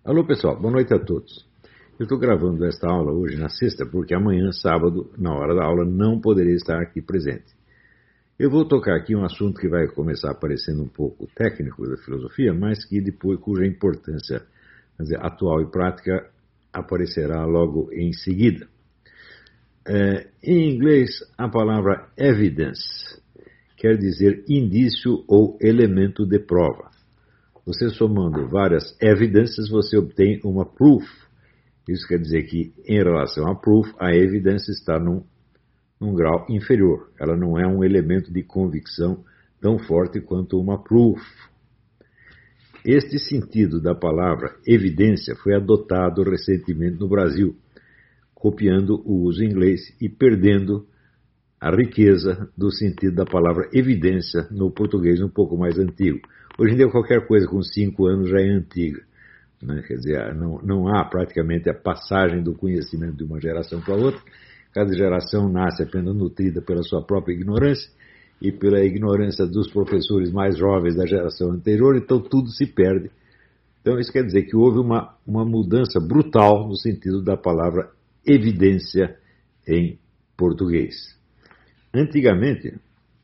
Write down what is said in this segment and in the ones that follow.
Alô pessoal, boa noite a todos. Eu estou gravando esta aula hoje na sexta, porque amanhã, sábado, na hora da aula, não poderei estar aqui presente. Eu vou tocar aqui um assunto que vai começar aparecendo um pouco técnico da filosofia, mas que depois, cuja importância, quer dizer, atual e prática aparecerá logo em seguida. Em inglês, a palavra evidence quer dizer indício ou elemento de prova. Você somando várias evidências, você obtém uma proof. Isso quer dizer que, em relação a proof, a evidência está num grau inferior. Ela não é um elemento de convicção tão forte quanto uma proof. Este sentido da palavra evidência foi adotado recentemente no Brasil, copiando o uso inglês e perdendo a riqueza do sentido da palavra evidência no português um pouco mais antigo. Hoje em dia, qualquer coisa com 5 anos já é antiga, né? Quer dizer, não há praticamente a passagem do conhecimento de uma geração para outra. Cada geração nasce apenas nutrida pela sua própria ignorância e pela ignorância dos professores mais jovens da geração anterior, então tudo se perde. Então isso quer dizer que houve uma mudança brutal no sentido da palavra evidência em português. Antigamente,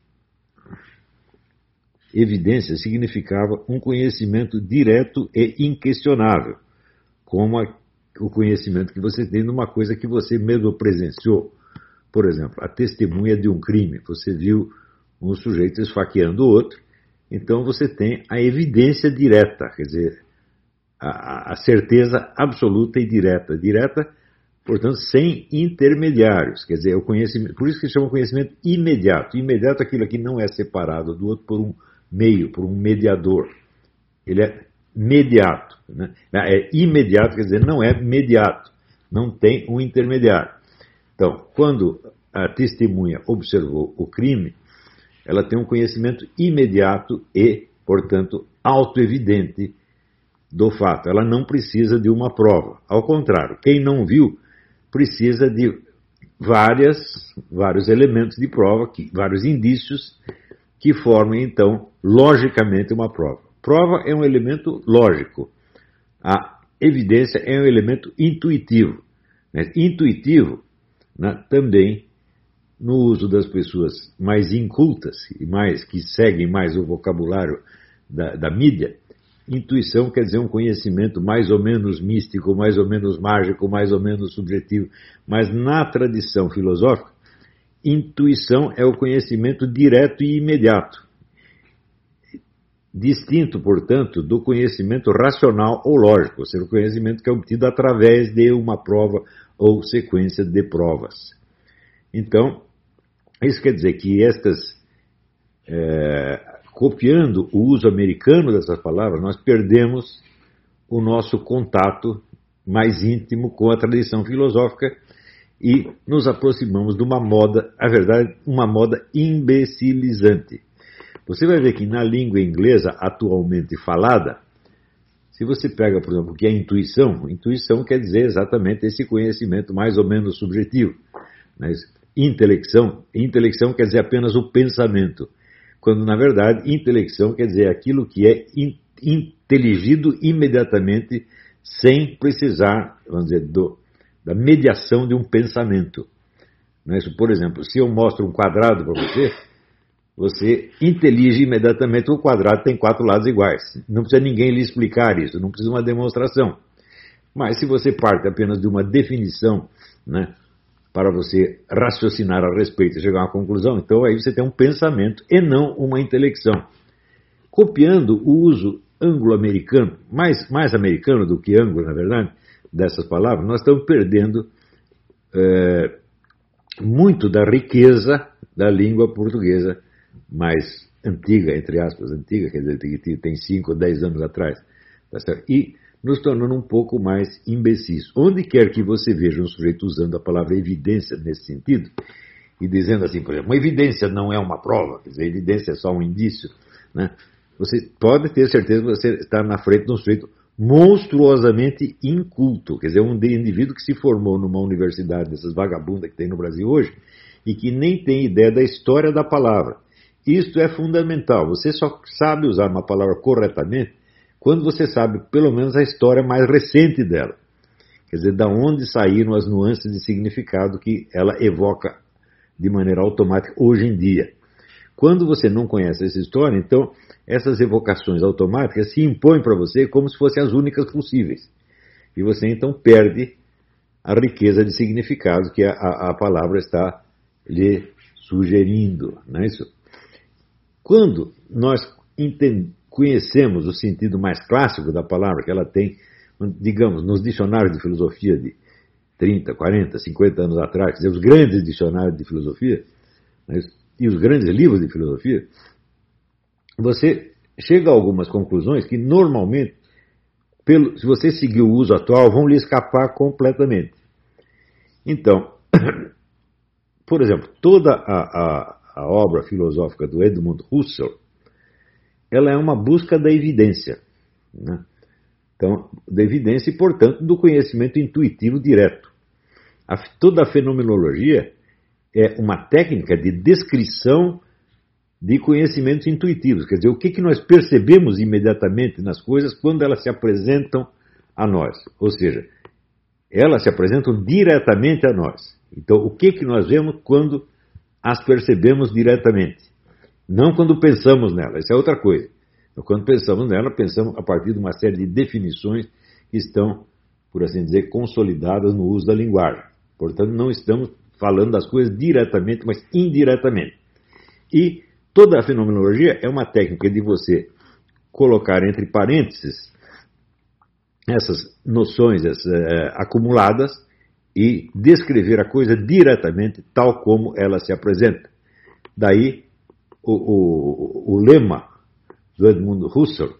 evidência significava um conhecimento direto e inquestionável, como o conhecimento que você tem numa coisa que você mesmo presenciou. Por exemplo, a testemunha de um crime. Você viu um sujeito esfaqueando o outro, então você tem a evidência direta, quer dizer, a certeza absoluta e direta. Direta, portanto, sem intermediários, quer dizer, o conhecimento, por isso que se chama conhecimento imediato. Imediato é aquilo que não é separado do outro por um meio, por um mediador. Ele é mediato, né? É imediato, quer dizer, não é mediato, não tem um intermediário. Então, quando a testemunha observou o crime, ela tem um conhecimento imediato e, portanto, autoevidente do fato. Ela não precisa de uma prova. Ao contrário, quem não viu precisa de vários elementos de prova, vários indícios que formem, então, logicamente uma prova. Prova é um elemento lógico. A evidência é um elemento intuitivo. Né? Intuitivo, né, também no uso das pessoas mais incultas e que seguem mais o vocabulário da mídia. Intuição quer dizer um conhecimento mais ou menos místico, mais ou menos mágico, mais ou menos subjetivo. Mas na tradição filosófica, intuição é o conhecimento direto e imediato. Distinto, portanto, do conhecimento racional ou lógico, ou seja, o conhecimento que é obtido através de uma prova ou sequência de provas. Então, isso quer dizer que copiando o uso americano dessas palavras, nós perdemos o nosso contato mais íntimo com a tradição filosófica e nos aproximamos de uma moda, a verdade, uma moda imbecilizante. Você vai ver que na língua inglesa atualmente falada, se você pega, por exemplo, o que é intuição quer dizer exatamente esse conhecimento mais ou menos subjetivo. Mas intelecção quer dizer apenas o pensamento, quando na verdade intelecção quer dizer aquilo que é inteligido imediatamente sem precisar, vamos dizer, da mediação de um pensamento. Por exemplo, se eu mostro um quadrado para você intelige imediatamente que o quadrado tem 4 lados iguais. Não precisa ninguém lhe explicar isso, não precisa uma demonstração. Mas se você parte apenas de uma definição, né, para você raciocinar a respeito e chegar a uma conclusão, então aí você tem um pensamento e não uma intelecção. Copiando o uso anglo-americano, mais americano do que anglo, na verdade, dessas palavras, nós estamos perdendo muito da riqueza da língua portuguesa mais antiga, entre aspas, antiga, quer dizer, que tem 5 ou 10 anos atrás, tá certo? E nos tornando um pouco mais imbecis. Onde quer que você veja um sujeito usando a palavra evidência nesse sentido, e dizendo assim, por exemplo, uma evidência não é uma prova, quer dizer, evidência é só um indício, né? Você pode ter certeza que você está na frente de um sujeito monstruosamente inculto, quer dizer, um indivíduo que se formou numa universidade dessas vagabundas que tem no Brasil hoje, e que nem tem ideia da história da palavra. Isto é fundamental. Você só sabe usar uma palavra corretamente quando você sabe pelo menos a história mais recente dela. Quer dizer, da onde saíram as nuances de significado que ela evoca de maneira automática hoje em dia. Quando você não conhece essa história, então essas evocações automáticas se impõem para você como se fossem as únicas possíveis. E você então perde a riqueza de significado que a palavra está lhe sugerindo. Não é isso? Quando nós conhecemos o sentido mais clássico da palavra, que ela tem, digamos, nos dicionários de filosofia de 30, 40, 50 anos atrás, quer dizer, os grandes dicionários de filosofia, né, e os grandes livros de filosofia, você chega a algumas conclusões que normalmente, se você seguir o uso atual, vão lhe escapar completamente. Então, por exemplo, toda a obra filosófica do Edmund Husserl, ela é uma busca da evidência, né? Então, da evidência e, portanto, do conhecimento intuitivo direto. Toda a fenomenologia é uma técnica de descrição de conhecimentos intuitivos, quer dizer, o que nós percebemos imediatamente nas coisas quando elas se apresentam a nós, ou seja, elas se apresentam diretamente a nós. Então, o que nós vemos quando as percebemos diretamente? Não quando pensamos nela, isso é outra coisa. Então, quando pensamos nela, pensamos a partir de uma série de definições que estão, por assim dizer, consolidadas no uso da linguagem. Portanto, não estamos falando das coisas diretamente, mas indiretamente. E toda a fenomenologia é uma técnica de você colocar entre parênteses essas noções acumuladas e descrever a coisa diretamente tal como ela se apresenta. Daí o lema do Edmund Husserl,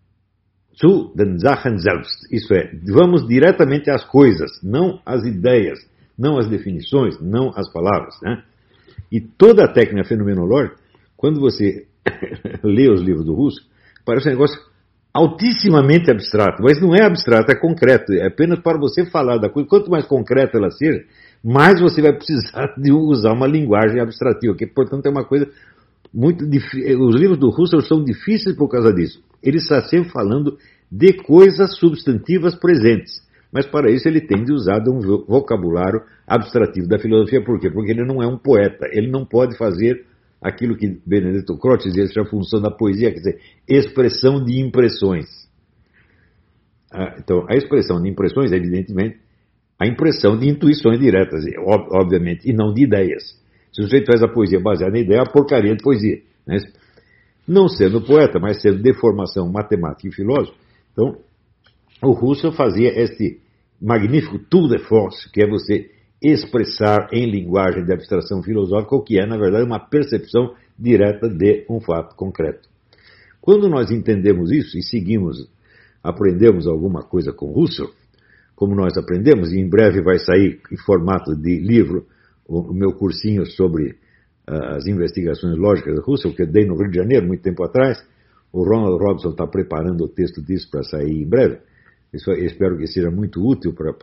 zu den Sachen selbst, isso é, vamos diretamente às coisas, não às ideias, não às definições, não às palavras, né? E toda a técnica fenomenológica, quando você lê os livros do Husserl, parece um negócio altissimamente abstrato, mas não é abstrato, é concreto, é apenas para você falar da coisa. Quanto mais concreta ela seja, mais você vai precisar de usar uma linguagem abstrativa, que, portanto, é uma coisa muito difícil. Os livros do Husserl são difíceis por causa disso. Ele está sempre falando de coisas substantivas presentes, mas para isso ele tem de usar um vocabulário abstrativo da filosofia. Por quê? Porque ele não é um poeta, ele não pode fazer aquilo que Benedetto Croce dizia ser a função da poesia, quer dizer, expressão de impressões. Então, a expressão de impressões é, evidentemente, a impressão de intuições diretas, obviamente, e não de ideias. Se o sujeito faz a poesia baseada em ideia, é uma porcaria de poesia, né? Não sendo poeta, mas sendo de formação matemática e filósofo, então, o Husserl fazia este magnífico tour de force, que é você expressar em linguagem de abstração filosófica o que é, na verdade, uma percepção direta de um fato concreto. Quando nós entendemos isso e aprendemos alguma coisa com Husserl, como nós aprendemos, e em breve vai sair em formato de livro o meu cursinho sobre as investigações lógicas de Husserl, que eu dei no Rio de Janeiro, muito tempo atrás. O Ronald Robson está preparando o texto disso para sair em breve. Eu espero que seja muito útil para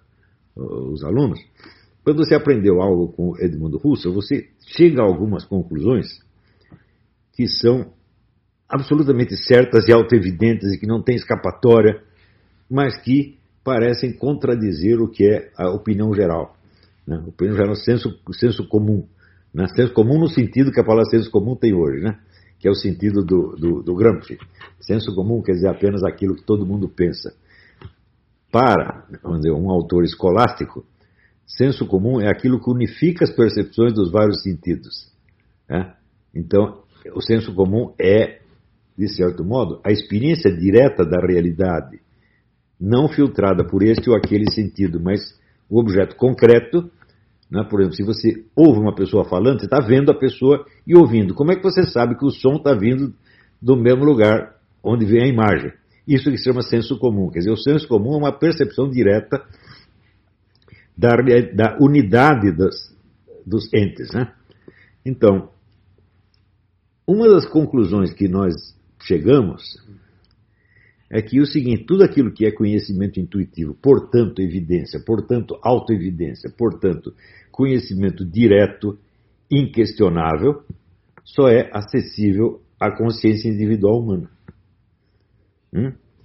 os alunos. Quando você aprendeu algo com Edmund Husserl, você chega a algumas conclusões que são absolutamente certas e autoevidentes e que não tem escapatória, mas que parecem contradizer o que é a opinião geral, né? A opinião geral, o senso comum, né? Senso comum no sentido que a palavra senso comum tem hoje, né? Que é o sentido do Gramsci. Senso comum quer dizer apenas aquilo que todo mundo pensa. Para, vamos dizer, um autor escolástico, senso comum é aquilo que unifica as percepções dos vários sentidos, né? Então, o senso comum é, de certo modo, a experiência direta da realidade, não filtrada por este ou aquele sentido, mas o objeto concreto, né? Por exemplo, se você ouve uma pessoa falando, você está vendo a pessoa e ouvindo. Como é que você sabe que o som está vindo do mesmo lugar onde vem a imagem? Isso que se chama senso comum. Quer dizer, o senso comum é uma percepção direta da unidade dos entes, né? Então, uma das conclusões que nós chegamos é que o seguinte: tudo aquilo que é conhecimento intuitivo, portanto evidência, portanto autoevidência, portanto conhecimento direto, inquestionável, só é acessível à consciência individual humana.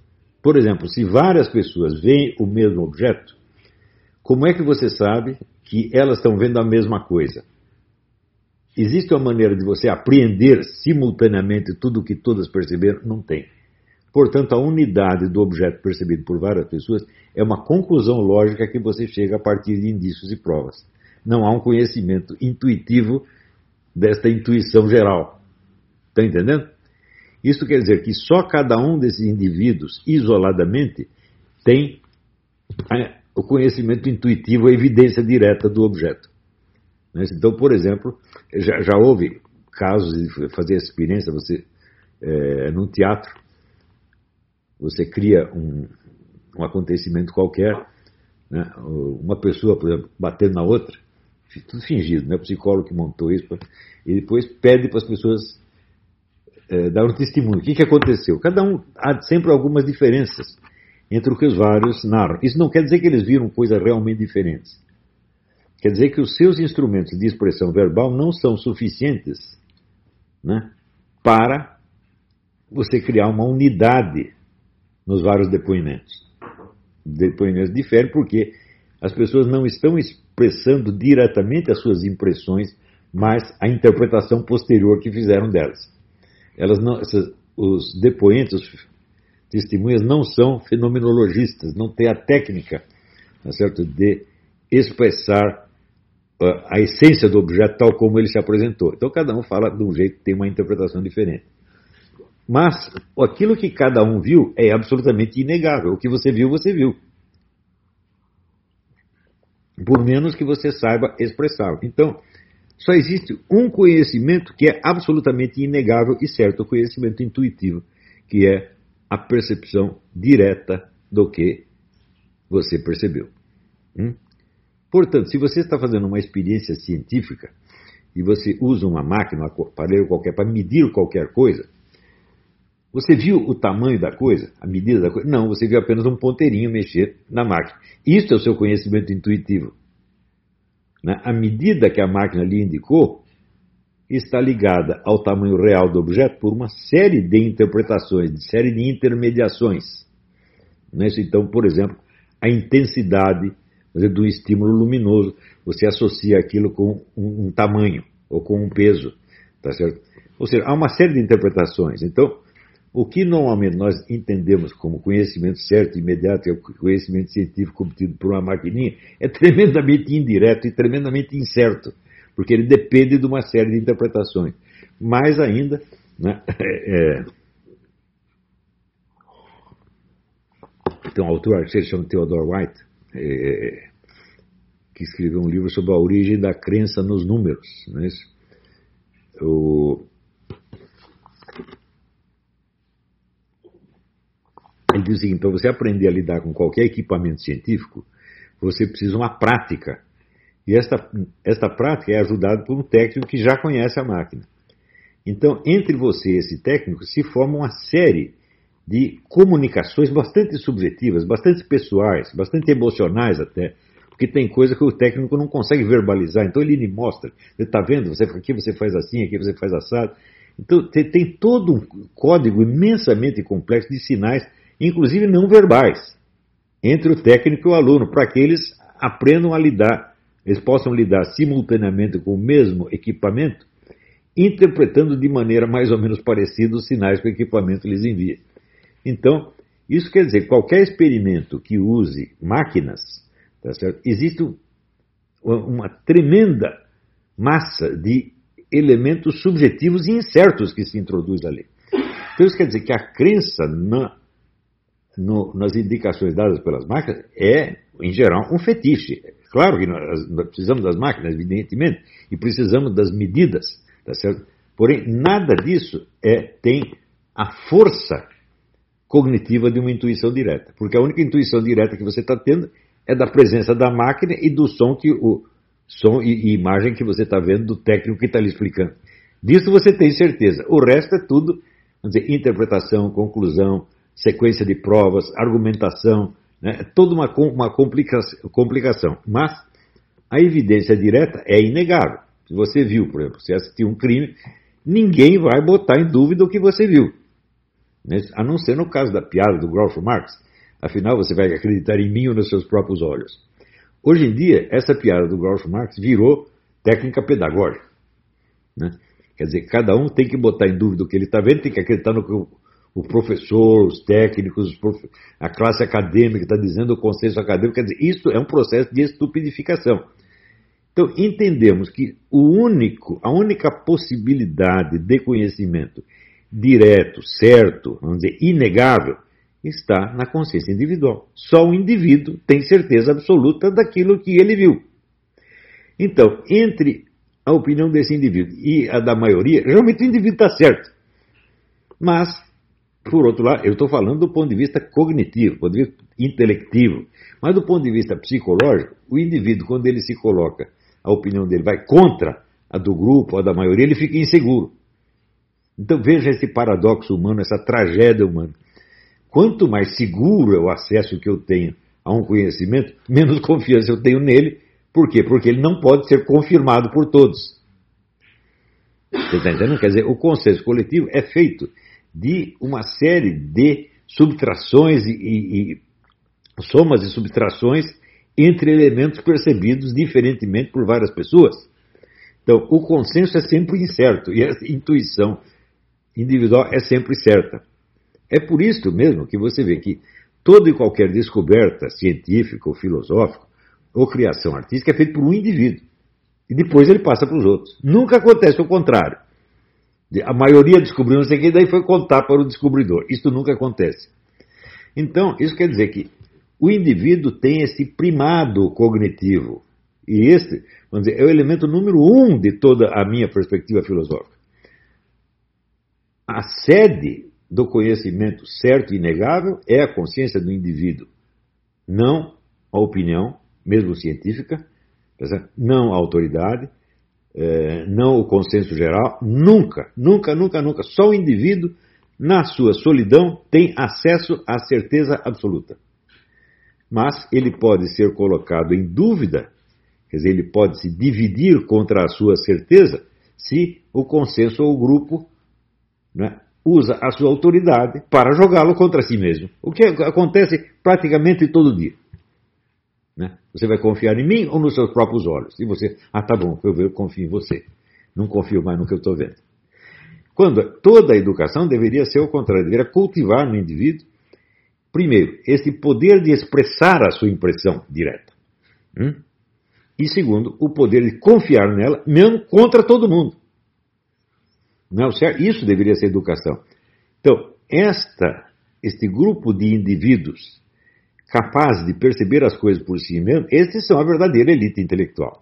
Por exemplo, se várias pessoas veem o mesmo objeto, como é que você sabe que elas estão vendo a mesma coisa? Existe uma maneira de você apreender simultaneamente tudo o que todas perceberam? Não tem. Portanto, a unidade do objeto percebido por várias pessoas é uma conclusão lógica que você chega a partir de indícios e provas. Não há um conhecimento intuitivo desta intuição geral. Está entendendo? Isso quer dizer que só cada um desses indivíduos, isoladamente, tem o conhecimento intuitivo, a evidência direta do objeto. Então, por exemplo, já houve casos de fazer essa experiência, você, num teatro, você cria um acontecimento qualquer, né? Uma pessoa, por exemplo, batendo na outra, tudo fingido, né? O psicólogo que montou isso, e depois pede para as pessoas dar um testemunho. O que aconteceu? Cada um há sempre algumas diferenças entre o que os vários narram. Isso não quer dizer que eles viram coisas realmente diferentes. Quer dizer que os seus instrumentos de expressão verbal não são suficientes, né, para você criar uma unidade nos vários depoimentos. Depoimentos diferem porque as pessoas não estão expressando diretamente as suas impressões, mas a interpretação posterior que fizeram delas. Os depoentes, os testemunhas, não são fenomenologistas, não têm a técnica, tá certo, de expressar a essência do objeto tal como ele se apresentou. Então cada um fala de um jeito que tem uma interpretação diferente. Mas aquilo que cada um viu é absolutamente inegável. O que você viu, você viu. Por menos que você saiba expressá-lo. Então, só existe um conhecimento que é absolutamente inegável e certo, o conhecimento intuitivo, que é a percepção direta do que você percebeu. Portanto, se você está fazendo uma experiência científica e você usa uma máquina, um aparelho qualquer, para medir qualquer coisa, você viu o tamanho da coisa, a medida da coisa? Não, você viu apenas um ponteirinho mexer na máquina. Isso é o seu conhecimento intuitivo. A medida que a máquina lhe indicou está ligada ao tamanho real do objeto por uma série de interpretações, de série de intermediações. Então, por exemplo, a intensidade do estímulo luminoso, você associa aquilo com um tamanho ou com um peso, tá certo? Ou seja, há uma série de interpretações. Então, o que normalmente nós entendemos como conhecimento certo, imediato, é o conhecimento científico obtido por uma maquininha, é tremendamente indireto e tremendamente incerto, porque ele depende de uma série de interpretações. Mais ainda, né, tem um autor que se chama Theodore White, que escreveu um livro sobre a origem da crença nos números. Não é isso? Ele diz o seguinte: para você aprender a lidar com qualquer equipamento científico, você precisa de uma prática. E esta prática é ajudada por um técnico que já conhece a máquina. Então, entre você e esse técnico se forma uma série de comunicações bastante subjetivas, bastante pessoais, bastante emocionais até, porque tem coisa que o técnico não consegue verbalizar, então ele lhe mostra. Você está vendo? Aqui você faz assim, aqui você faz assado. Então, tem todo um código imensamente complexo de sinais, inclusive não verbais, entre o técnico e o aluno, para que eles aprendam a lidar, eles possam lidar simultaneamente com o mesmo equipamento, interpretando de maneira mais ou menos parecida os sinais que o equipamento lhes envia. Então, isso quer dizer que qualquer experimento que use máquinas, tá certo? Existe uma tremenda massa de elementos subjetivos e incertos que se introduz ali. Então, isso quer dizer que a crença nas indicações dadas pelas máquinas é, em geral, um fetiche. Claro que nós precisamos das máquinas, evidentemente, e precisamos das medidas, tá certo? Porém, nada disso tem a força cognitiva de uma intuição direta, porque a única intuição direta que você está tendo é da presença da máquina e do som e imagem que você está vendo do técnico que está lhe explicando. Disso você tem certeza. O resto é tudo, vamos dizer, interpretação, conclusão, sequência de provas, argumentação, né? Toda uma complicação. Mas a evidência direta é inegável. Se você viu, por exemplo, você assistiu um crime, ninguém vai botar em dúvida o que você viu. né? A não ser no caso da piada do Groucho Marx. Afinal, você vai acreditar em mim ou nos seus próprios olhos? Hoje em dia, essa piada do Groucho Marx virou técnica pedagógica, né? Quer dizer, cada um tem que botar em dúvida o que ele está vendo, tem que acreditar no que o professor, os técnicos, a classe acadêmica está dizendo, o consenso acadêmico. Quer dizer, isso é um processo de estupidificação. Então, entendemos que a única possibilidade de conhecimento direto, certo, vamos dizer, inegável, está na consciência individual. Só o indivíduo tem certeza absoluta daquilo que ele viu. Então, entre a opinião desse indivíduo e a da maioria, realmente o indivíduo está certo. Mas, por outro lado, eu estou falando do ponto de vista cognitivo, do ponto de vista intelectivo. Mas do ponto de vista psicológico, o indivíduo, quando ele se coloca, a opinião dele vai contra a do grupo, a da maioria, ele fica inseguro. Então veja esse paradoxo humano, essa tragédia humana. Quanto mais seguro é o acesso que eu tenho a um conhecimento, menos confiança eu tenho nele. Por quê? Porque ele não pode ser confirmado por todos. Você está entendendo? Quer dizer, o consenso coletivo é feito de uma série de subtrações e somas e subtrações entre elementos percebidos diferentemente por várias pessoas. Então, o consenso é sempre incerto e a intuição individual é sempre certa. É por isso mesmo que você vê que toda e qualquer descoberta científica ou filosófica ou criação artística é feita por um indivíduo. E depois ele passa para os outros. Nunca acontece o contrário. A maioria descobriu não sei o que, daí foi contar para o descobridor. Isso nunca acontece. Então, isso quer dizer que o indivíduo tem esse primado cognitivo. E este, vamos dizer, é o elemento número 1 de toda a minha perspectiva filosófica. A sede do conhecimento certo e inegável é a consciência do indivíduo, não a opinião, mesmo científica, não a autoridade, não o consenso geral, nunca. Só o indivíduo, na sua solidão, tem acesso à certeza absoluta. Mas ele pode ser colocado em dúvida, quer dizer, ele pode se dividir contra a sua certeza, se o consenso ou o grupo, né, usa a sua autoridade para jogá-lo contra si mesmo. O que acontece praticamente todo dia. Né? Você vai confiar em mim ou nos seus próprios olhos? E você, tá bom, eu confio em você. Não confio mais no que eu estou vendo. Quando toda a educação deveria ser o contrário, deveria cultivar no indivíduo, primeiro, esse poder de expressar a sua impressão direta. E segundo, o poder de confiar nela, mesmo contra todo mundo. Não, certo? Isso deveria ser educação. Então, este grupo de indivíduos capazes de perceber as coisas por si mesmos, estes são a verdadeira elite intelectual.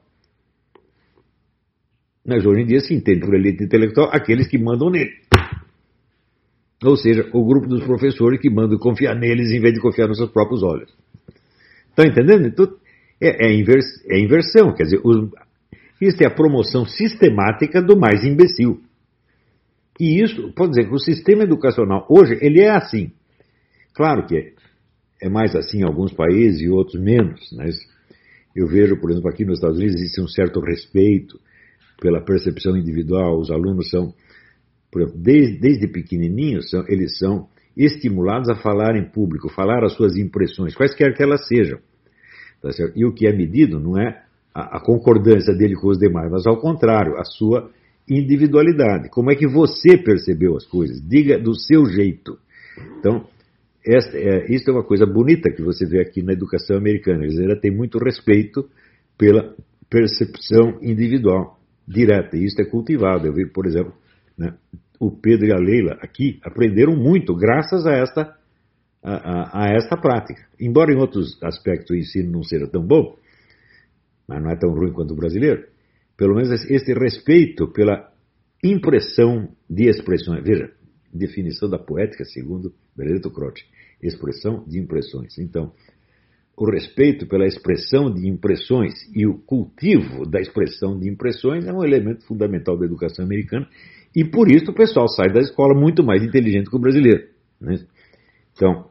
Mas hoje em dia se entende por elite intelectual aqueles que mandam nele. Ou seja, o grupo dos professores que mandam confiar neles em vez de confiar nos seus próprios olhos. Estão entendendo? Então, é inversão. Quer dizer, isso é a promoção sistemática do mais imbecil. E isso, pode dizer que o sistema educacional hoje, ele é assim. Claro que é mais assim em alguns países e outros menos. Mas eu vejo, por exemplo, aqui nos Estados Unidos existe um certo respeito pela percepção individual. Os alunos são, por exemplo, desde pequenininhos, eles são estimulados a falar em público, falar as suas impressões, quaisquer que elas sejam. Tá certo? E o que é medido não é a concordância dele com os demais, mas ao contrário, a sua individualidade. Como é que você percebeu as coisas? Diga do seu jeito. Então, isso é uma coisa bonita que você vê aqui na educação americana. Ela tem muito respeito pela percepção individual direta. E isso é cultivado. Eu vi, por exemplo, né, o Pedro e a Leila aqui aprenderam muito graças a esta prática. Embora em outros aspectos o ensino não seja tão bom, mas não é tão ruim quanto o brasileiro, pelo menos este respeito pela impressão de expressões. Veja, definição da poética segundo Benedetto Croce, expressão de impressões. Então, o respeito pela expressão de impressões e o cultivo da expressão de impressões é um elemento fundamental da educação americana e por isso o pessoal sai da escola muito mais inteligente que o brasileiro. Né? Então,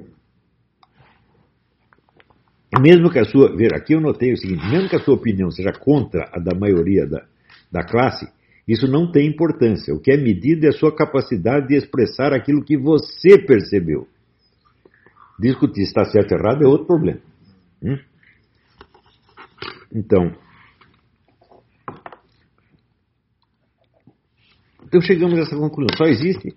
mesmo que a sua... Veja, aqui eu notei o seguinte, mesmo que a sua opinião seja contra a da maioria da classe, Isso não tem importância. O que é medido é a sua capacidade de expressar aquilo que você percebeu. Discutir se está certo ou errado é outro problema. Então chegamos a essa conclusão. Só existe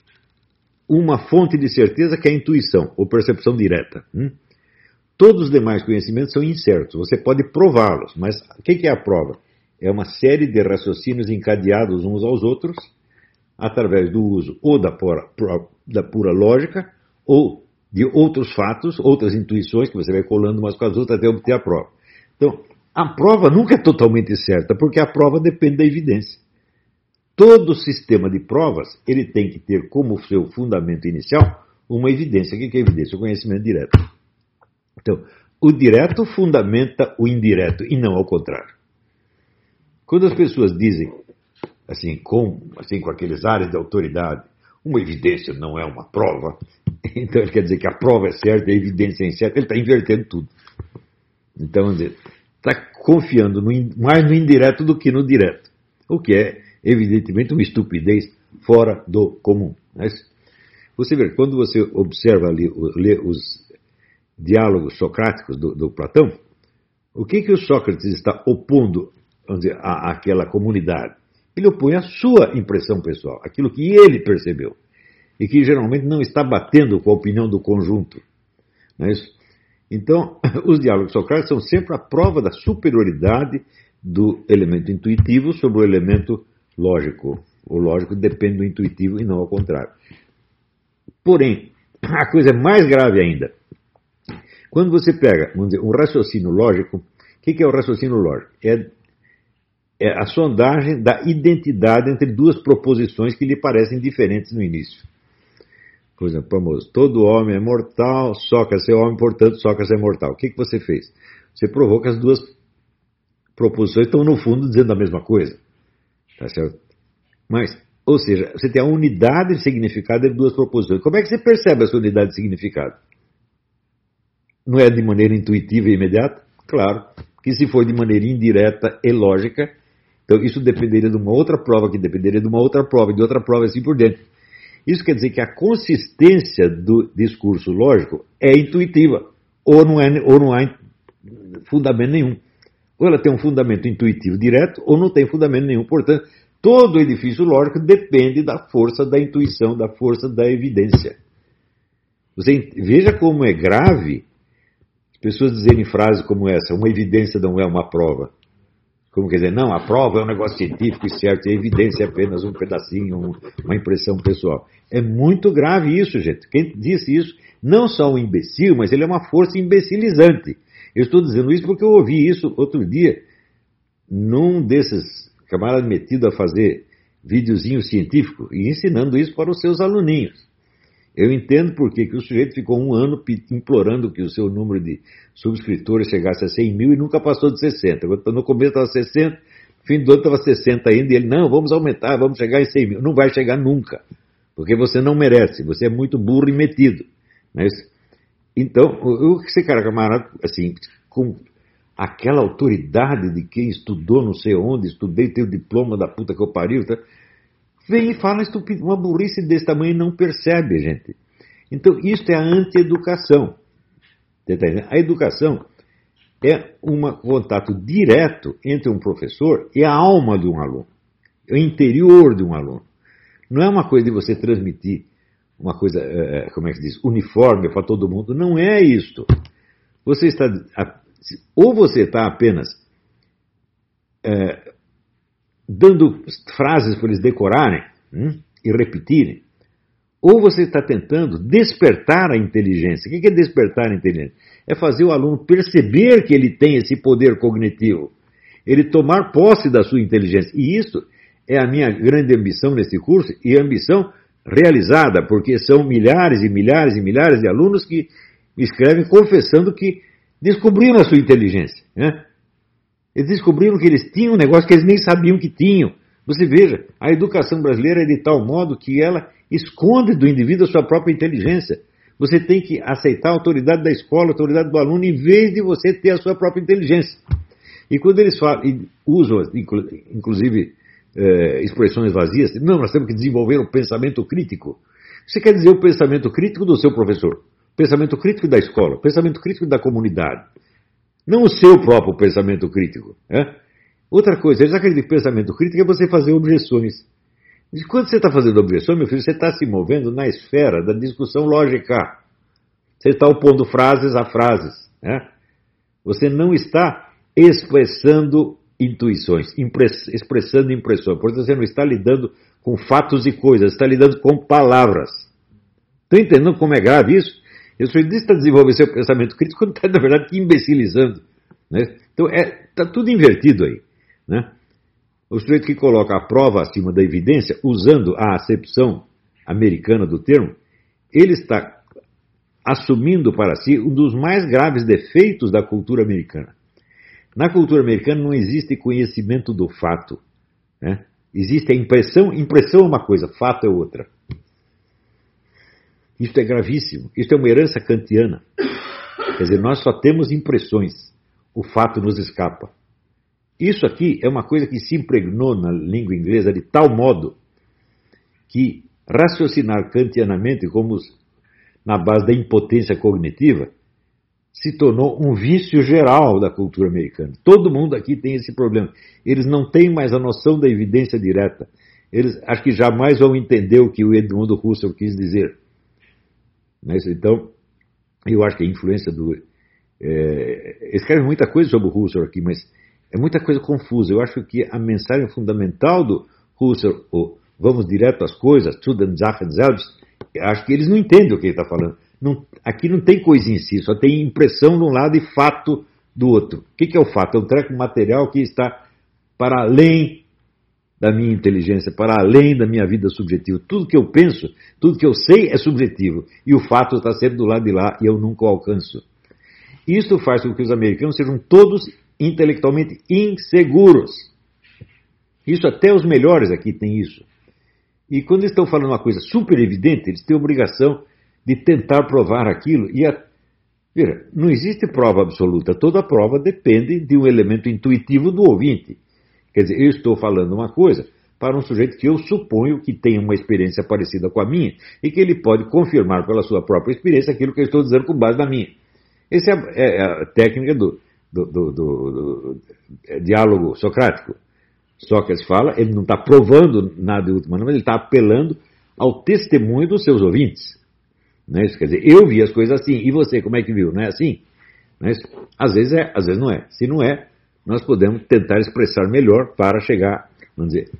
uma fonte de certeza que é a intuição, ou percepção direta. Todos os demais conhecimentos são incertos. Você pode prová-los, mas o que é a prova? É uma série de raciocínios encadeados uns aos outros, através do uso ou da pura lógica, ou de outros fatos, outras intuições, que você vai colando umas com as outras até obter a prova. Então, a prova nunca é totalmente certa, porque a prova depende da evidência. Todo sistema de provas, ele tem que ter como seu fundamento inicial uma evidência. O que é evidência? O conhecimento direto. Então, o direto fundamenta o indireto, e não ao contrário. Quando as pessoas dizem, assim com aqueles ares de autoridade, uma evidência não é uma prova, então ele quer dizer que a prova é certa e a evidência é incerta, ele está invertendo tudo. Então, está confiando mais no indireto do que no direto, o que é, evidentemente, uma estupidez fora do comum. Mas você vê, quando você observa ali, lê os diálogos socráticos do Platão, o que o Sócrates está opondo, vamos dizer, àquela comunidade? Ele opõe a sua impressão pessoal, aquilo que ele percebeu, e que geralmente não está batendo com a opinião do conjunto. Não é isso? Então, os diálogos socráticos são sempre a prova da superioridade do elemento intuitivo sobre o elemento lógico. O lógico depende do intuitivo e não ao contrário. Porém, a coisa é mais grave ainda. Quando você pega, vamos dizer, um raciocínio lógico, o que é o raciocínio lógico? É a sondagem da identidade entre duas proposições que lhe parecem diferentes no início. Por exemplo, famoso, todo homem é mortal, Sócrates é homem, portanto Sócrates é mortal. O que você fez? Você provou que as duas proposições estão no fundo dizendo a mesma coisa. Tá certo? Mas, ou seja, você tem a unidade de significado entre duas proposições. Como é que você percebe essa unidade de significado? Não é de maneira intuitiva e imediata? Claro, que se for de maneira indireta e lógica, então isso dependeria de uma outra prova, que dependeria de uma outra prova, de outra prova, assim por diante. Isso quer dizer que a consistência do discurso lógico é intuitiva, ou não há fundamento nenhum. Ou ela tem um fundamento intuitivo direto, ou não tem fundamento nenhum. Portanto, todo o edifício lógico depende da força da intuição, da força da evidência. Você veja como é grave as pessoas dizerem frases como essa, uma evidência não é uma prova. Como quer dizer, não, a prova é um negócio científico e certo, e a evidência é apenas um pedacinho, uma impressão pessoal. É muito grave isso, gente. Quem disse isso, não só um imbecil, mas ele é uma força imbecilizante. Eu estou dizendo isso porque eu ouvi isso outro dia, num desses camaradas metido a fazer videozinho científico e ensinando isso para os seus aluninhos. Eu entendo por que o sujeito ficou um ano implorando que o seu número de subscritores chegasse a 100 mil e nunca passou de 60. No começo estava 60, no fim do ano estava 60 ainda, e ele, não, vamos aumentar, vamos chegar em 100 mil. Não vai chegar nunca, porque você não merece, você é muito burro e metido. Mas, então, esse cara camarada, assim, com aquela autoridade de quem estudou não sei onde, estudei, tenho o diploma da puta que eu pariu, tá? Vem e fala uma burrice desse tamanho e não percebe, gente. Então, isso é a anti-educação. A educação é um contato direto entre um professor e a alma de um aluno, é o interior de um aluno. Não é uma coisa de você transmitir uma coisa, como é que se diz, uniforme para todo mundo. Não é isto. Ou você está apenas dando frases para eles decorarem e repetirem, ou você está tentando despertar a inteligência. O que é despertar a inteligência? É fazer o aluno perceber que ele tem esse poder cognitivo, ele tomar posse da sua inteligência. E isso é a minha grande ambição nesse curso, e ambição realizada, porque são milhares e milhares e milhares de alunos que me escrevem confessando que descobriram a sua inteligência, né? Eles descobriram que eles tinham um negócio que eles nem sabiam que tinham. Você veja, a educação brasileira é de tal modo que ela esconde do indivíduo a sua própria inteligência. Você tem que aceitar a autoridade da escola, a autoridade do aluno, em vez de você ter a sua própria inteligência. E quando eles falam, usam, inclusive, expressões vazias. Não, nós temos que desenvolver o pensamento crítico. Você quer dizer o pensamento crítico do seu professor, o pensamento crítico da escola, o pensamento crítico da comunidade. Não o seu próprio pensamento crítico. Outra coisa, eles acreditam que pensamento crítico é você fazer objeções. E quando você está fazendo objeção, meu filho, você está se movendo na esfera da discussão lógica. Você está opondo frases a frases. Você não está expressando intuições, expressando impressões. Portanto, você não está lidando com fatos e coisas, está lidando com palavras. Estão entendendo como é grave isso? O sujeito está desenvolvendo seu pensamento crítico quando está, na verdade, imbecilizando. Então, está tudo invertido aí. O sujeito que coloca a prova acima da evidência, usando a acepção americana do termo, ele está assumindo para si um dos mais graves defeitos da cultura americana. Na cultura americana não existe conhecimento do fato. Existe a impressão. Impressão é uma coisa, fato é outra. Isto é gravíssimo. Isto é uma herança kantiana. Quer dizer, nós só temos impressões. O fato nos escapa. Isso aqui é uma coisa que se impregnou na língua inglesa de tal modo que raciocinar kantianamente, como na base da impotência cognitiva, se tornou um vício geral da cultura americana. Todo mundo aqui tem esse problema. Eles não têm mais a noção da evidência direta. Eles acho que jamais vão entender o que o Edmund Husserl quis dizer. Então, eu acho que a influência do... escreve muita coisa sobre o Husserl aqui, mas é muita coisa confusa. Eu acho que a mensagem fundamental do Husserl, vamos direto às coisas, zu den Sachen selbst, acho que eles não entendem o que ele está falando. Aqui não tem coisa em si, só tem impressão de um lado e fato do outro. O que é o fato? É um treco material que está para além da minha inteligência, para além da minha vida subjetiva. Tudo que eu penso, tudo que eu sei é subjetivo. E o fato está sempre do lado de lá e eu nunca o alcanço. Isso faz com que os americanos sejam todos intelectualmente inseguros. Isso até os melhores aqui têm isso. E quando eles estão falando uma coisa super evidente, eles têm a obrigação de tentar provar aquilo. Veja, não existe prova absoluta. Toda prova depende de um elemento intuitivo do ouvinte. Quer dizer, eu estou falando uma coisa para um sujeito que eu suponho que tem uma experiência parecida com a minha e que ele pode confirmar pela sua própria experiência aquilo que eu estou dizendo com base na minha. Essa é a técnica do diálogo socrático. Sócrates fala, ele não está provando nada de última, mas ele está apelando ao testemunho dos seus ouvintes. Quer dizer, eu vi as coisas assim, e você, como é que viu? Não é assim? Às vezes é, às vezes não é. Se não é, nós podemos tentar expressar melhor para chegar, vamos dizer,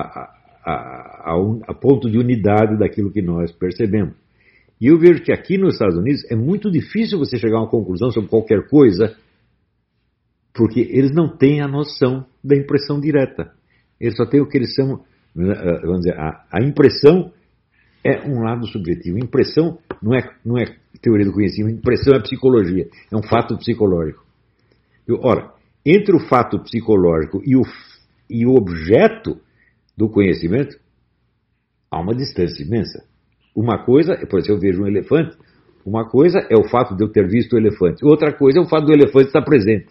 a ponto de unidade daquilo que nós percebemos. E eu vejo que aqui nos Estados Unidos é muito difícil você chegar a uma conclusão sobre qualquer coisa, porque eles não têm a noção da impressão direta. Eles só têm o que eles chamam, vamos dizer, a impressão é um lado subjetivo. Impressão não é teoria do conhecimento, impressão é psicologia, é um fato psicológico. Ora, entre o fato psicológico e o objeto do conhecimento, há uma distância imensa. Uma coisa, por exemplo, eu vejo um elefante, uma coisa é o fato de eu ter visto o elefante, outra coisa é o fato do elefante estar presente.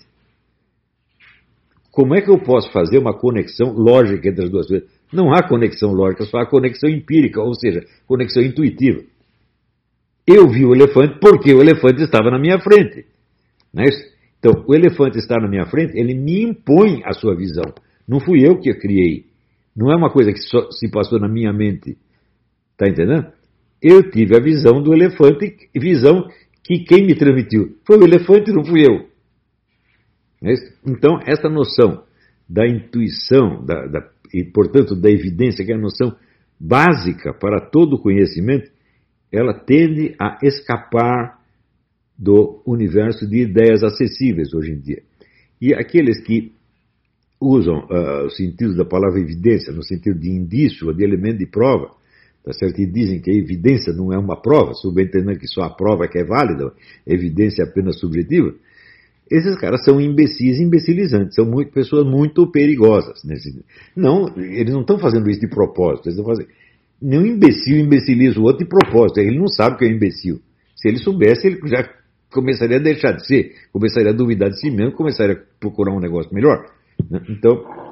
Como é que eu posso fazer uma conexão lógica entre as duas coisas? Não há conexão lógica, só há conexão empírica, ou seja, conexão intuitiva. Eu vi o elefante porque o elefante estava na minha frente. Não é isso? Então, o elefante está na minha frente, ele me impõe a sua visão. Não fui eu que a criei. Não é uma coisa que só se passou na minha mente. Está entendendo? Eu tive a visão do elefante, visão que quem me transmitiu foi o elefante, não fui eu. Não é isso? Então, essa noção da intuição, e, portanto, da evidência, que é a noção básica para todo o conhecimento, ela tende a escapar do universo de ideias acessíveis hoje em dia. E aqueles que usam o sentido da palavra evidência no sentido de indício ou de elemento de prova, tá certo? E dizem que a evidência não é uma prova, subentendendo que só a prova é que é válida, a evidência é apenas subjetiva. Esses caras são imbecis, imbecilizantes, são pessoas muito perigosas. Não, eles não estão fazendo isso de propósito. Eles estão fazendo... Nenhum imbecil imbeciliza o outro de propósito. Ele não sabe que é imbecil. Se ele soubesse, ele já começaria a deixar de ser, começaria a duvidar de si mesmo, começaria a procurar um negócio melhor. Então,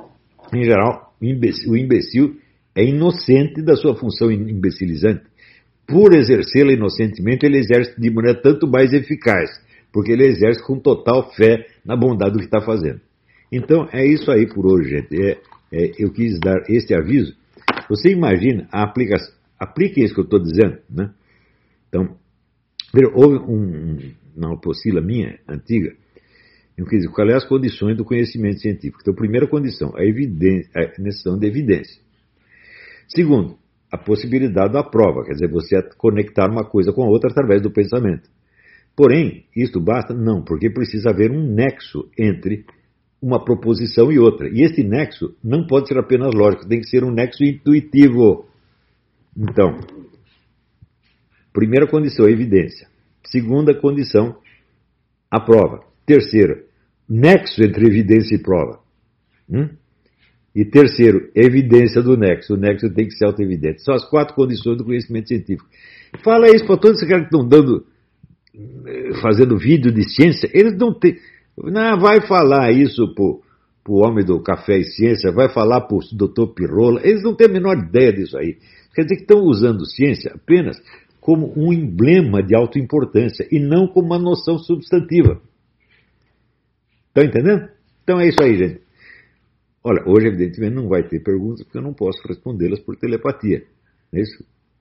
Em geral, o imbecil é inocente da sua função imbecilizante. Por exercê-la inocentemente, ele exerce de maneira tanto mais eficaz, porque ele exerce com total fé na bondade do que está fazendo. Então, é isso aí por hoje, gente. Eu quis dar este aviso. Você imagina a aplicação. Aplique isso que eu estou dizendo, né? Então, houve uma apostila minha, antiga, eu quis dizer, quais são as condições do conhecimento científico? Então, primeira condição, a necessidade de evidência. Segundo, a possibilidade da prova, quer dizer, você conectar uma coisa com a outra através do pensamento. Porém, isto basta? Não, porque precisa haver um nexo entre uma proposição e outra. E esse nexo não pode ser apenas lógico, tem que ser um nexo intuitivo. Então, primeira condição, a evidência. Segunda condição, a prova. Terceira, nexo entre evidência e prova. E terceiro, evidência do nexo. O nexo tem que ser auto-evidente. São as 4 condições do conhecimento científico. Fala isso para todos esses caras que estão fazendo vídeo de ciência. Eles não têm... Não, vai falar isso pro homem do Café e Ciência, vai falar pro Dr. Pirola. Eles não têm a menor ideia disso aí. Quer dizer que estão usando ciência apenas como um emblema de autoimportância e não como uma noção substantiva. Estão entendendo? Então é isso aí, gente. Olha, hoje evidentemente não vai ter perguntas porque eu não posso respondê-las por telepatia. Não é isso?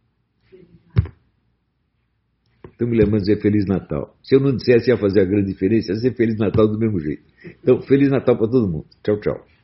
Então me lembrando de dizer Feliz Natal. Se eu não dissesse ia fazer a grande diferença, ia dizer Feliz Natal do mesmo jeito. Então, Feliz Natal para todo mundo. Tchau, tchau.